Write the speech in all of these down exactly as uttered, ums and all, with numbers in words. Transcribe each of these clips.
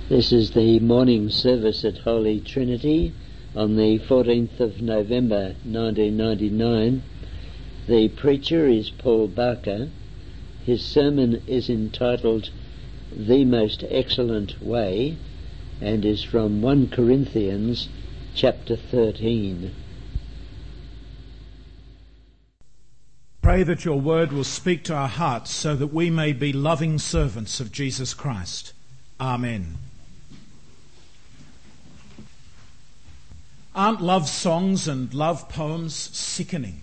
This is the morning service at Holy Trinity on the fourteenth of November nineteen ninety-nine. The preacher is Paul Barker. His sermon is entitled The Most Excellent Way and is from First Corinthians chapter thirteen. Pray that your word will speak to our hearts so that we may be loving servants of Jesus Christ. Amen. Aren't love songs and love poems sickening?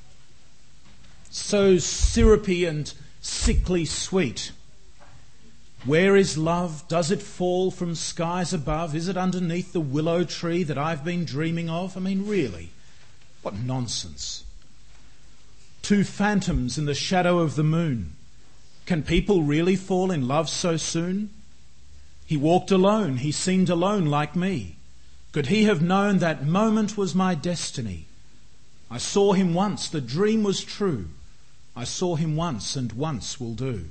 So syrupy and sickly sweet. Where is love? Does it fall from skies above? Is it underneath the willow tree that I've been dreaming of? I mean, really, what nonsense. Two phantoms in the shadow of the moon. Can people really fall in love so soon? He walked alone. He seemed alone like me. Could he have known that moment was my destiny? I saw him once, the dream was true. I saw him once, and once will do.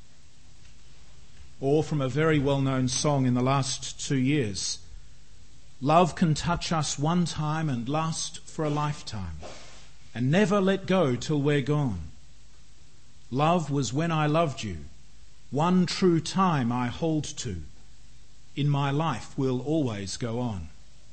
Or from a very well-known song in the last two years. Love can touch us one time and last for a lifetime, and never let go till we're gone. Love was when I loved you. One true time I hold to. In my life will always go on.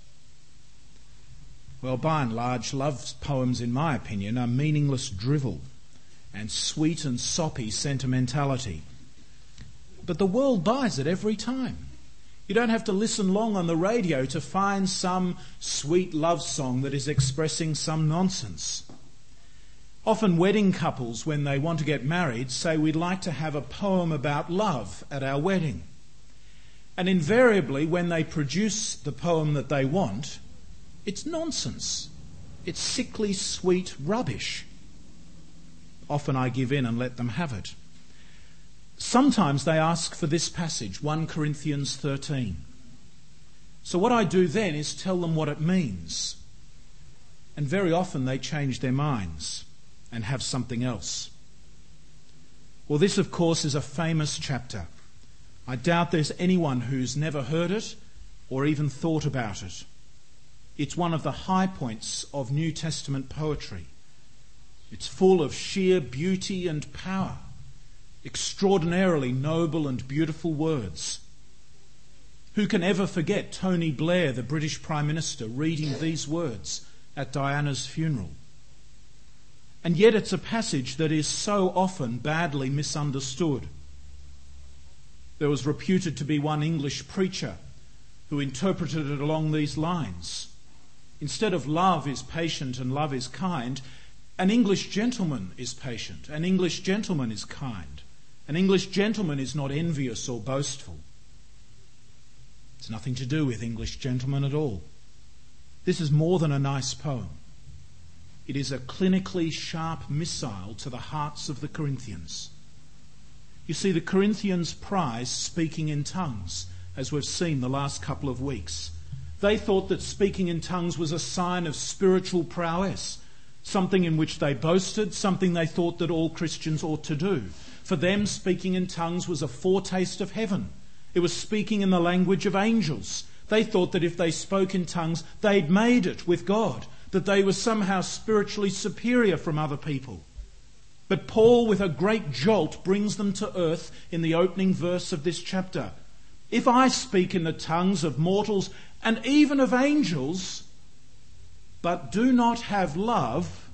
Well, by and large, love poems, in my opinion, are meaningless drivel and sweet and soppy sentimentality. But the world buys it every time. You don't have to listen long on the radio to find some sweet love song that is expressing some nonsense. Often wedding couples, when they want to get married, say we'd like to have a poem about love at our wedding. And invariably, when they produce the poem that they want, it's nonsense. It's sickly, sweet rubbish. Often I give in and let them have it. Sometimes they ask for this passage, First Corinthians thirteen. So what I do then is tell them what it means. And very often they change their minds and have something else. Well, this, of course, is a famous chapter. I doubt there's anyone who's never heard it or even thought about it. It's one of the high points of New Testament poetry. It's full of sheer beauty and power, extraordinarily noble and beautiful words. Who can ever forget Tony Blair, the British Prime Minister, reading these words at Diana's funeral? And yet it's a passage that is so often badly misunderstood. There was reputed to be one English preacher who interpreted it along these lines. Instead of love is patient and love is kind, an English gentleman is patient, an English gentleman is kind, an English gentleman is not envious or boastful. It's nothing to do with English gentlemen at all. This is more than a nice poem. It is a clinically sharp missile to the hearts of the Corinthians. You see, the Corinthians prize speaking in tongues, as we've seen the last couple of weeks. They thought that speaking in tongues was a sign of spiritual prowess, something in which they boasted, something they thought that all Christians ought to do. For them, speaking in tongues was a foretaste of heaven. It was speaking in the language of angels. They thought that if they spoke in tongues, they'd made it with God, that they were somehow spiritually superior from other people. But Paul, with a great jolt, brings them to earth in the opening verse of this chapter. If I speak in the tongues of mortals and even of angels, but do not have love,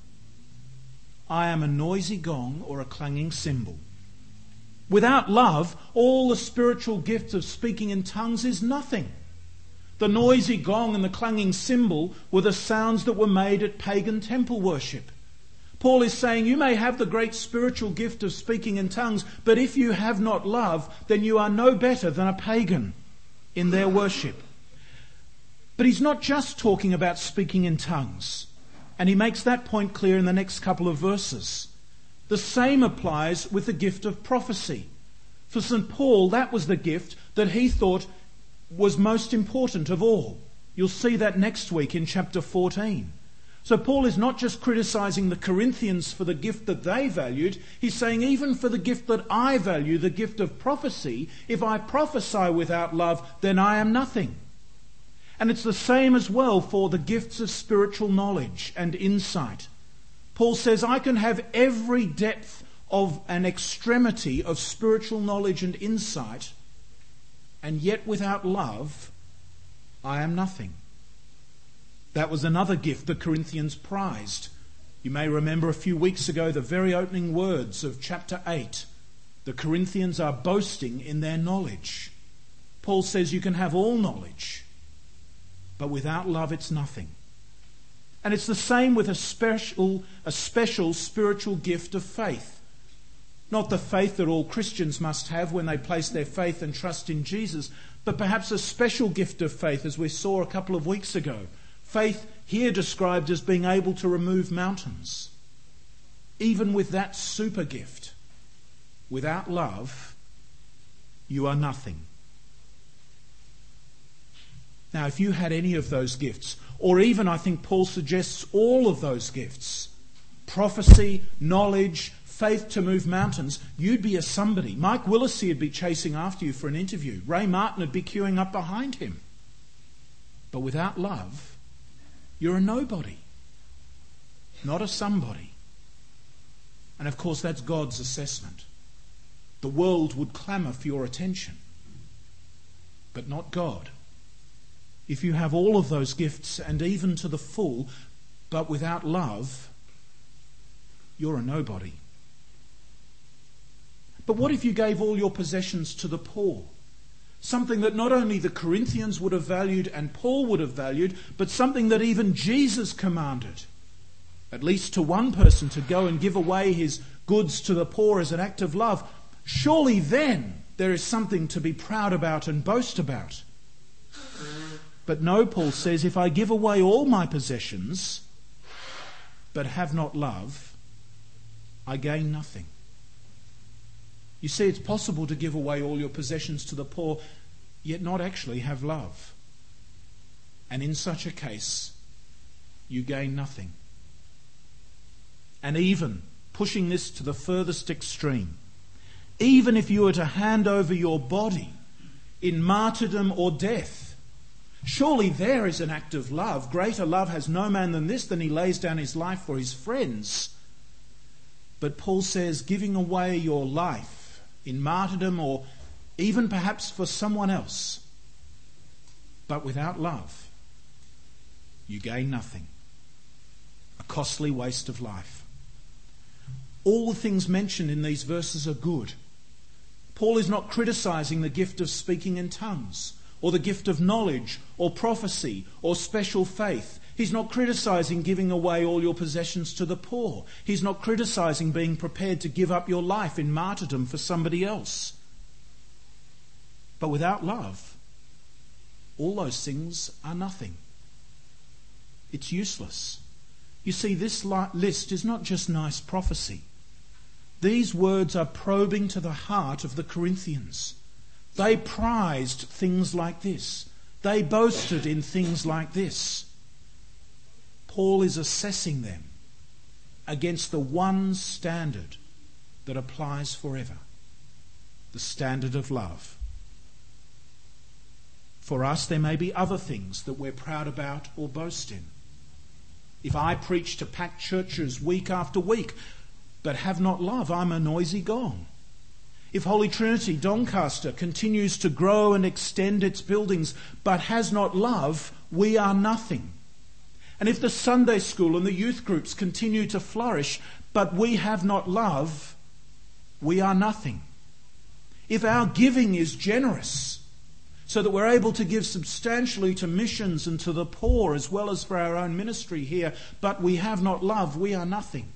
I am a noisy gong or a clanging cymbal. Without love, all the spiritual gift of speaking in tongues is nothing. The noisy gong and the clanging cymbal were the sounds that were made at pagan temple worship. Paul is saying you may have the great spiritual gift of speaking in tongues, but if you have not love, then you are no better than a pagan in their worship. But he's not just talking about speaking in tongues, and he makes that point clear in the next couple of verses. The same applies with the gift of prophecy. For Saint Paul, that was the gift that he thought was most important of all. You'll see that next week in chapter fourteen. So Paul is not just criticising the Corinthians for the gift that they valued. He's saying even for the gift that I value, the gift of prophecy, if I prophesy without love, then I am nothing. And it's the same as well for the gifts of spiritual knowledge and insight. Paul says, I can have every depth of an extremity of spiritual knowledge and insight, and yet without love, I am nothing. That was another gift the Corinthians prized. You may remember a few weeks ago the very opening words of chapter eight. The Corinthians are boasting in their knowledge. Paul says you can have all knowledge, but without love it's nothing. And it's the same with a special, a special spiritual gift of faith. Not the faith that all Christians must have when they place their faith and trust in Jesus, but perhaps a special gift of faith, as we saw a couple of weeks ago. Faith here described as being able to remove mountains. Even with that super gift, without love, you are nothing. Now, if you had any of those gifts, or even I think Paul suggests all of those gifts, prophecy, knowledge, faith to move mountains, you'd be a somebody. Mike Willisey would be chasing after you for an interview. Ray Martin would be queuing up behind him. But without love, you're a nobody, not a somebody. And of course, that's God's assessment. The world would clamour for your attention, but not God. If you have all of those gifts and even to the full, but without love, you're a nobody. But what if you gave all your possessions to the poor? Something that not only the Corinthians would have valued and Paul would have valued, but something that even Jesus commanded, at least to one person, to go and give away his goods to the poor as an act of love. Surely then there is something to be proud about and boast about. But no, Paul says, if I give away all my possessions, but have not love, I gain nothing. You see, it's possible to give away all your possessions to the poor, yet not actually have love. And in such a case, you gain nothing. And even, pushing this to the furthest extreme, even if you were to hand over your body in martyrdom or death, surely there is an act of love. Greater love has no man than this, than he lays down his life for his friends. But Paul says, giving away your life in martyrdom or even perhaps for someone else, but without love, you gain nothing. A costly waste of life. All the things mentioned in these verses are good. Paul is not criticising the gift of speaking in tongues, or the gift of knowledge, or prophecy, or special faith. He's not criticising giving away all your possessions to the poor. He's not criticising being prepared to give up your life in martyrdom for somebody else. But without love, all those things are nothing. It's useless. You see, this list is not just nice prophecy. These words are probing to the heart of the Corinthians. They prized things like this. They boasted in things like this. Paul is assessing them against the one standard that applies forever, the standard of love. For us, there may be other things that we're proud about or boast in. If I preach to packed churches week after week, but have not love, I'm a noisy gong. If Holy Trinity Doncaster continues to grow and extend its buildings, but has not love, we are nothing. And if the Sunday school and the youth groups continue to flourish, but we have not love, we are nothing. If our giving is generous, so that we're able to give substantially to missions and to the poor as well as for our own ministry here, but we have not love, we are nothing.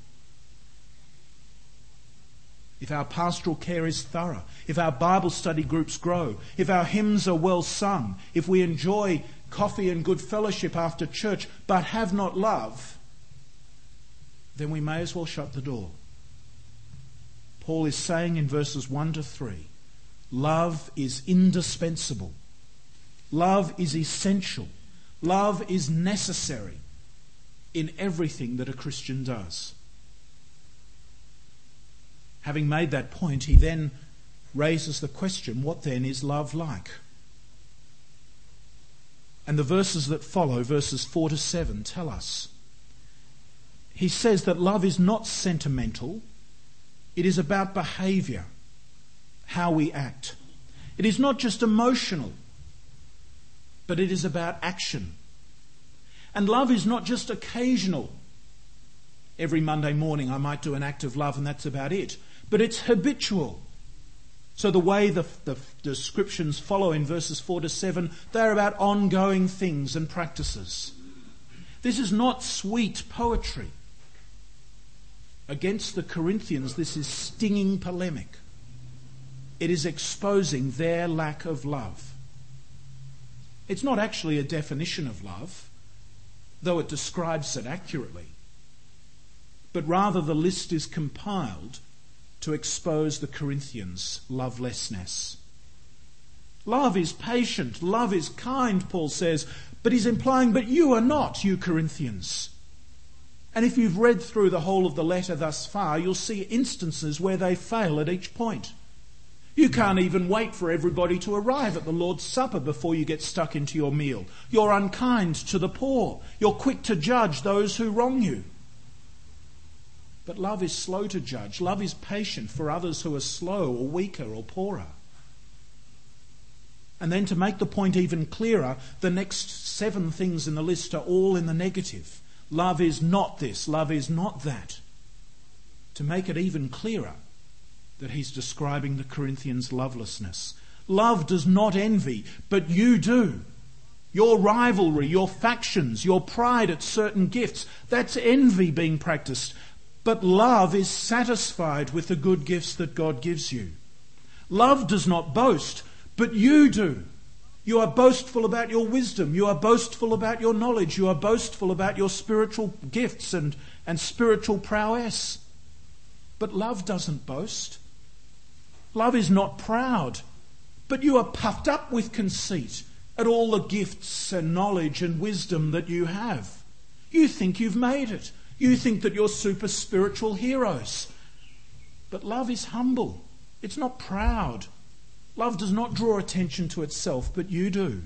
If our pastoral care is thorough, if our Bible study groups grow, if our hymns are well sung, if we enjoy coffee and good fellowship after church, but have not love, then we may as well shut the door. Paul is saying in verses one to three, love is indispensable. Love is essential. Love is necessary in everything that a Christian does. Having made that point, he then raises the question, what then is love like? And the verses that follow, verses four to seven, tell us. He says that love is not sentimental. It is about behaviour, how we act. It is not just emotional, but it is about action. And love is not just occasional. Every Monday morning I might do an act of love and that's about it. But it's habitual. So the way the, the descriptions follow in verses four to seven, they're about ongoing things and practices. This is not sweet poetry. Against the Corinthians, this is stinging polemic. It is exposing their lack of love. It's not actually a definition of love, though it describes it accurately. But rather the list is compiled to expose the Corinthians' lovelessness. Love is patient, love is kind, Paul says, but he's implying, but you are not, you Corinthians. And if you've read through the whole of the letter thus far, you'll see instances where they fail at each point. You can't even wait for everybody to arrive at the Lord's Supper before you get stuck into your meal. You're unkind to the poor. You're quick to judge those who wrong you. But love is slow to judge. Love is patient for others who are slow or weaker or poorer. And then to make the point even clearer, the next seven things in the list are all in the negative. Love is not this, love is not that. To make it even clearer that he's describing the Corinthians' lovelessness. Love does not envy, but you do. Your rivalry, your factions, your pride at certain gifts, that's envy being practiced. But love is satisfied with the good gifts that God gives you. Love does not boast, but you do. You are boastful about your wisdom. You are boastful about your knowledge. You are boastful about your spiritual gifts and, and spiritual prowess. But love doesn't boast. Love is not proud, but you are puffed up with conceit at all the gifts and knowledge and wisdom that you have. You think you've made it. You think that you're super spiritual heroes. But love is humble. It's not proud. Love does not draw attention to itself, but you do.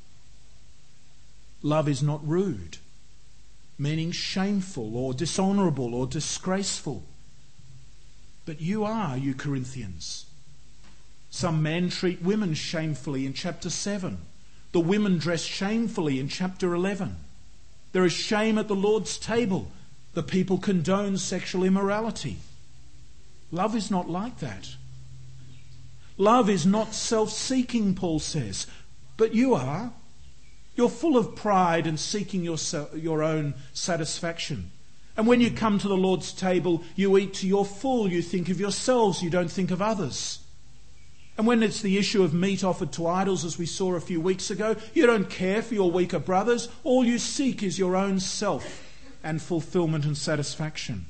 Love is not rude, meaning shameful or dishonourable or disgraceful. But you are, you Corinthians. Some men treat women shamefully in chapter seven. The women dress shamefully in chapter eleven. There is shame at the Lord's table. The people condone sexual immorality. Love is not like that. Love is not self-seeking, Paul says, but you are. You're full of pride and seeking your, your own satisfaction. And when you come to the Lord's table, you eat to your full. You think of yourselves, you don't think of others. And when it's the issue of meat offered to idols, as we saw a few weeks ago, you don't care for your weaker brothers. All you seek is your own self and fulfillment and satisfaction.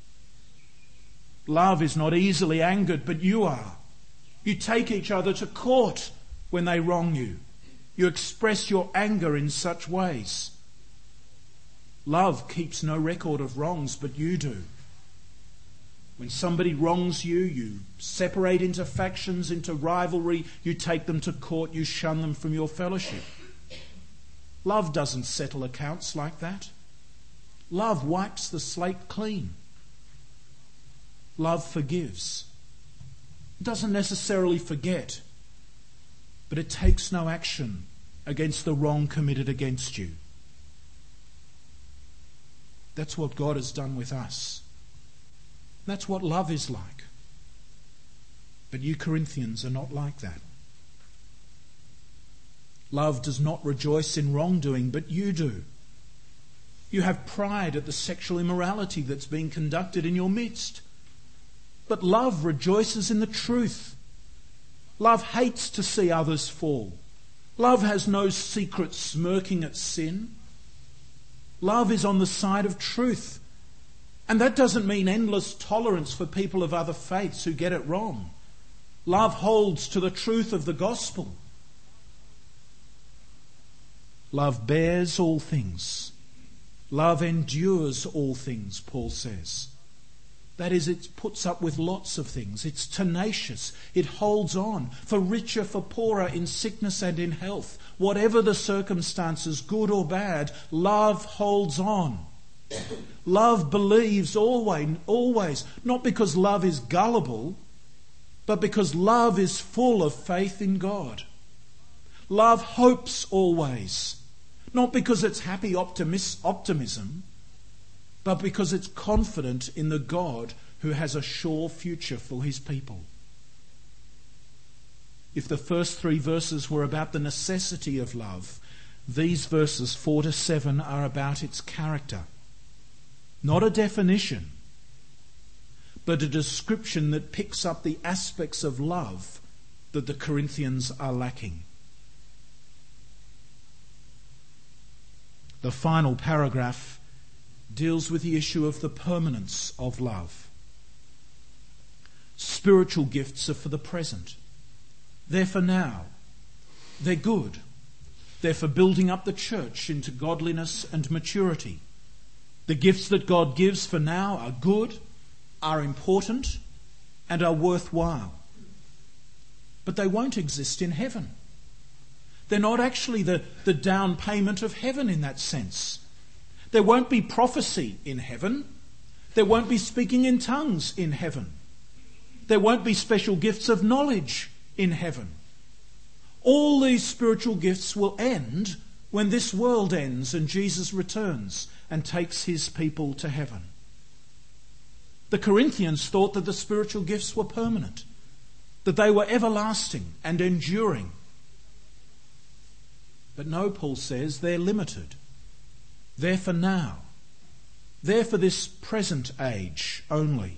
Love is not easily angered, but you are. You take each other to court when they wrong you. You express your anger in such ways. Love keeps no record of wrongs, but you do. When somebody wrongs you, you separate into factions, into rivalry. You take them to court. You shun them from your fellowship. Love doesn't settle accounts like that. Love wipes the slate clean. Love forgives. It doesn't necessarily forget, but it takes no action against the wrong committed against you. That's what God has done with us. That's what love is like. But you Corinthians are not like that. Love does not rejoice in wrongdoing, but you do. You have pride at the sexual immorality that's being conducted in your midst. But love rejoices in the truth. Love hates to see others fall. Love has no secret smirking at sin. Love is on the side of truth. And that doesn't mean endless tolerance for people of other faiths who get it wrong. Love holds to the truth of the gospel. Love bears all things, Love endures all things, Paul says. That is, it puts up with lots of things. It's tenacious. It holds on. For richer, for poorer, in sickness and in health. Whatever the circumstances, good or bad, love holds on. Love believes always, always. Not because love is gullible, but because love is full of faith in God. Love hopes always. Not because it's happy optimis- optimism, but because it's confident in the God who has a sure future for his people. If the first three verses were about the necessity of love, these verses four to seven are about its character. Not a definition, but a description that picks up the aspects of love that the Corinthians are lacking. The final paragraph deals with the issue of the permanence of love. Spiritual gifts are for the present. They're for now. They're good. They're for building up the church into godliness and maturity. The gifts that God gives for now are good, are important, and are worthwhile. But they won't exist in heaven. They're not actually the, the down payment of heaven in that sense. There won't be prophecy in heaven. There won't be speaking in tongues in heaven. There won't be special gifts of knowledge in heaven. All these spiritual gifts will end when this world ends and Jesus returns and takes his people to heaven. The Corinthians thought that the spiritual gifts were permanent, that they were everlasting and enduring. But no, Paul says, they're limited. They're for now. They're for this present age only.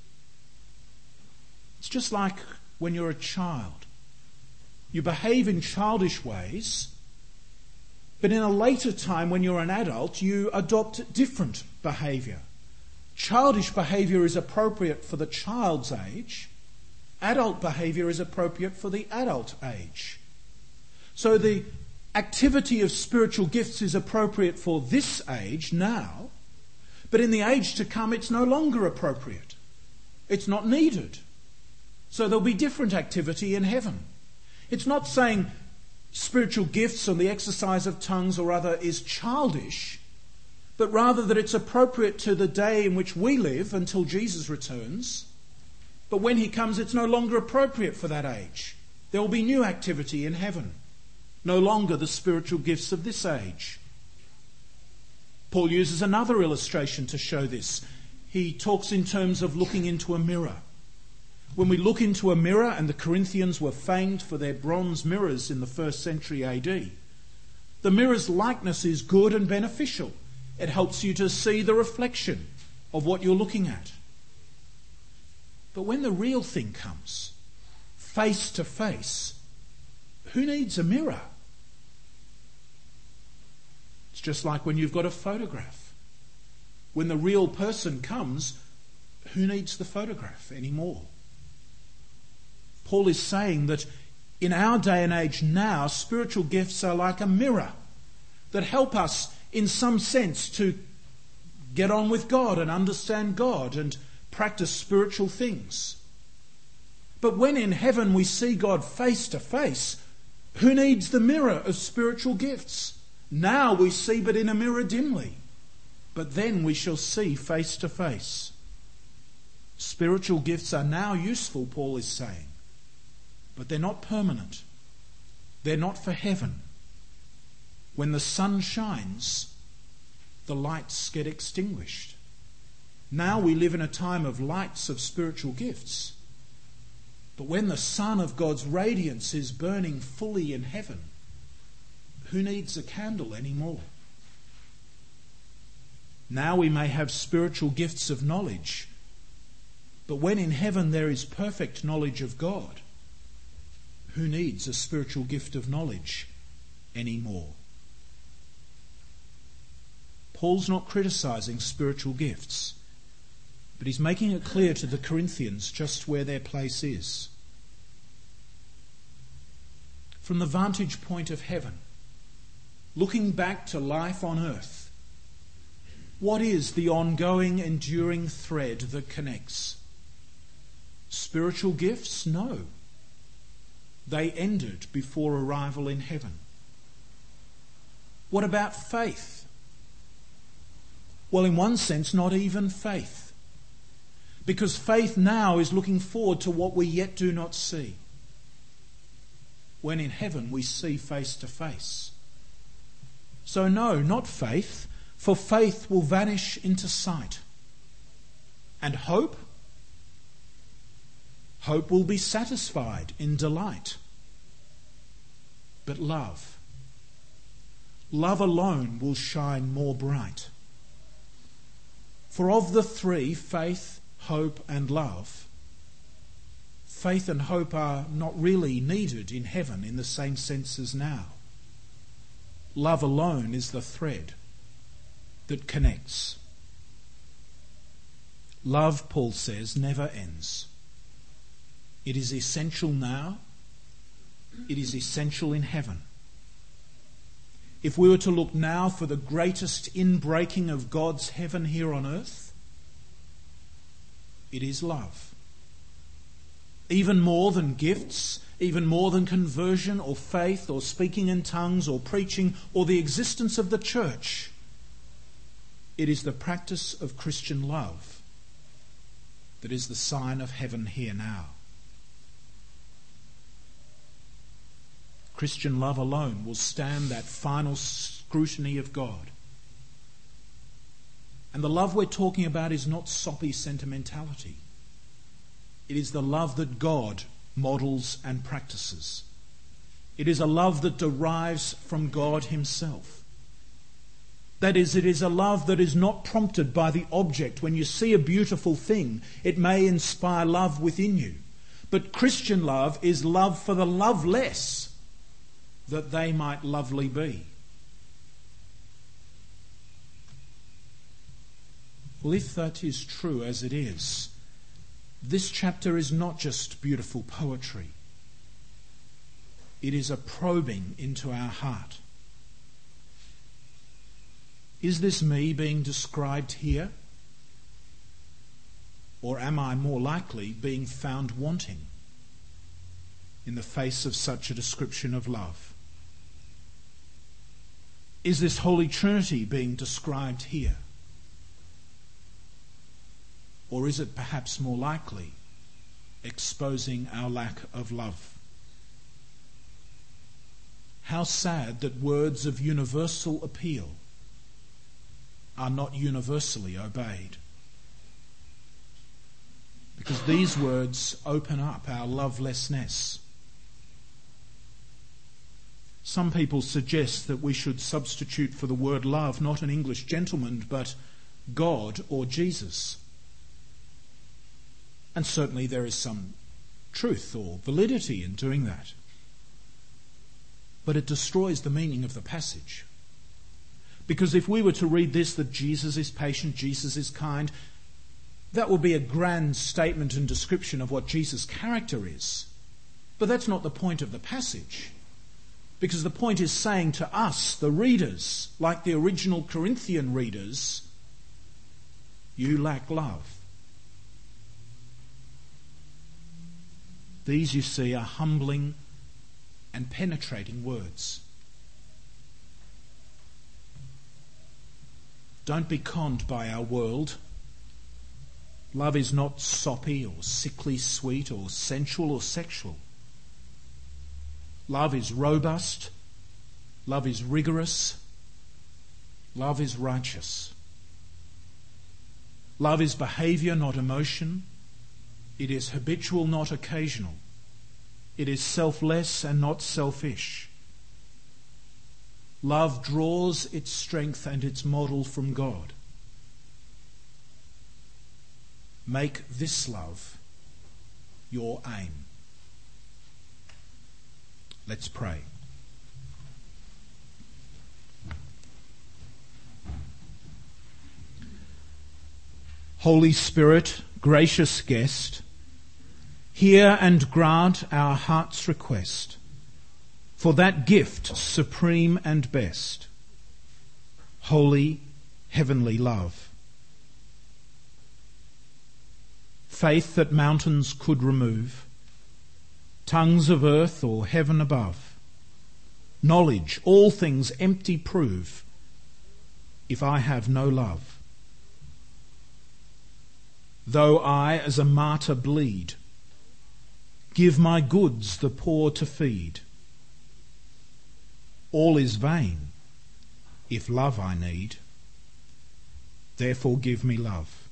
It's just like when you're a child. You behave in childish ways, but in a later time when you're an adult, you adopt different behaviour. Childish behaviour is appropriate for the child's age. Adult behaviour is appropriate for the adult age. So the activity of spiritual gifts is appropriate for this age now, but in the age to come it's no longer appropriate. It's not needed. So there'll be different activity in heaven. It's not saying spiritual gifts or the exercise of tongues or other is childish, but rather that it's appropriate to the day in which we live until Jesus returns. But when he comes, it's no longer appropriate for that age. There will be new activity in heaven. No longer the spiritual gifts of this age. Paul uses another illustration to show this. He talks in terms of looking into a mirror. When we look into a mirror, and the Corinthians were famed for their bronze mirrors in the first century A D, the mirror's likeness is good and beneficial. It helps you to see the reflection of what you're looking at. But when the real thing comes, face to face, who needs a mirror? It's just like when you've got a photograph. When the real person comes, who needs the photograph anymore? Paul is saying that in our day and age now, spiritual gifts are like a mirror that help us in some sense to get on with God and understand God and practice spiritual things. But when in heaven we see God face to face, who needs the mirror of spiritual gifts? Now we see but in a mirror dimly, but then we shall see face to face. Spiritual gifts are now useful, Paul is saying, but they're not permanent. They're not for heaven. When the sun shines, the lights get extinguished. Now we live in a time of lights of spiritual gifts. But when the sun of God's radiance is burning fully in heaven, who needs a candle anymore? Now we may have spiritual gifts of knowledge, but when in heaven there is perfect knowledge of God, who needs a spiritual gift of knowledge anymore? Paul's not criticising spiritual gifts, but he's making it clear to the Corinthians just where their place is. From the vantage point of heaven, looking back to life on earth, What is the ongoing, enduring thread that connects? Spiritual gifts? No. They ended before arrival in heaven. What about faith? Well, in one sense, not even faith. Because faith now is looking forward to what we yet do not see. When in heaven we see face to face. So no, not faith, for faith will vanish into sight. And hope? Hope will be satisfied in delight. But love, love alone will shine more bright. For of the three, faith, hope and love, faith and hope are not really needed in heaven in the same sense as now. Love alone is the thread that connects. Love, Paul says, never ends. It is essential now. It is essential in heaven. If we were to look now for the greatest inbreaking of God's heaven here on earth, it is love. Even more than gifts, even more than conversion or faith or speaking in tongues or preaching or the existence of the church, it is the practice of Christian love that is the sign of heaven here now. Christian love alone will stand that final scrutiny of God. And the love we're talking about is not soppy sentimentality. It is the love that God models and practices. It is a love that derives from God himself. That is, it is a love that is not prompted by the object. When you see a beautiful thing, it may inspire love within you. But Christian love is love for the loveless, that they might lovely be. Well, if that is true as it is, this chapter is not just beautiful poetry. It is a probing into our heart. Is this me being described here? Or am I more likely being found wanting in the face of such a description of love? Is this Holy Trinity being described here? Or is it perhaps more likely exposing our lack of love? How sad that words of universal appeal are not universally obeyed. Because these words open up our lovelessness. Some people suggest that we should substitute for the word love not an English gentleman but God or Jesus. And certainly there is some truth or validity in doing that. But it destroys the meaning of the passage. Because if we were to read this, that Jesus is patient, Jesus is kind, that would be a grand statement and description of what Jesus' character is. But that's not the point of the passage. Because the point is saying to us, the readers, like the original Corinthian readers, you lack love. These, you see, are humbling and penetrating words. Don't be conned by our world. Love is not soppy or sickly sweet or sensual or sexual. Love is robust. Love is rigorous. Love is righteous. Love is behaviour, not emotion. It is habitual, not occasional. It is selfless and not selfish. Love draws its strength and its model from God. Make this love your aim. Let's pray. Holy Spirit, gracious guest, hear and grant our heart's request for that gift supreme and best, holy, heavenly love. Faith that mountains could remove, tongues of earth or heaven above. Knowledge all things empty prove, if I have no love. Though I as a martyr bleed, give my goods the poor to feed, all is vain if love I need, therefore give me love.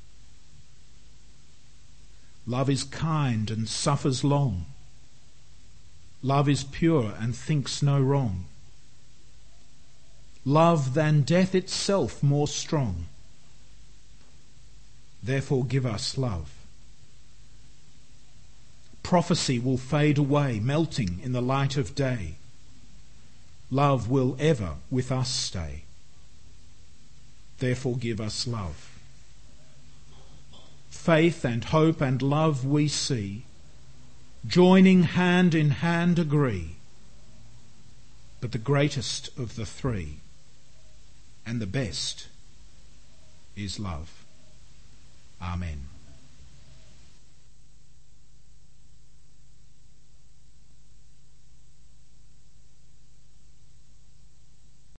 Love is kind and suffers long. Love is pure and thinks no wrong. Love than death itself more strong. Therefore give us love. Prophecy will fade away, melting in the light of day. Love will ever with us stay. Therefore give us love. Faith and hope and love we see, joining hand in hand agree. But the greatest of the three, and the best, is love. Amen.